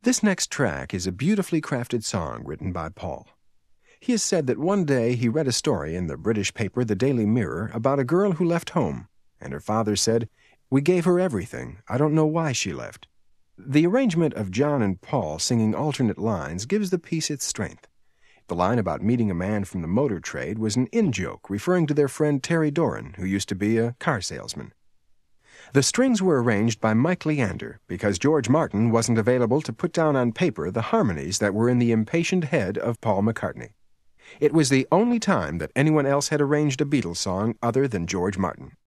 This next track is a beautifully crafted song written by Paul. He has said that one day he read a story in the British paper, the Daily Mirror, about a girl who left home, and her father said, "We gave her everything. I don't know why she left." The arrangement of John and Paul singing alternate lines gives the piece its strength. The line about meeting a man from the motor trade was an in-joke referring to their friend Terry Doran, who used to be a car salesman. The strings were arranged by Mike Leander because George Martin wasn't available to put down on paper the harmonies that were in the impatient head of Paul McCartney. It was the only time that anyone else had arranged a Beatles song other than George Martin.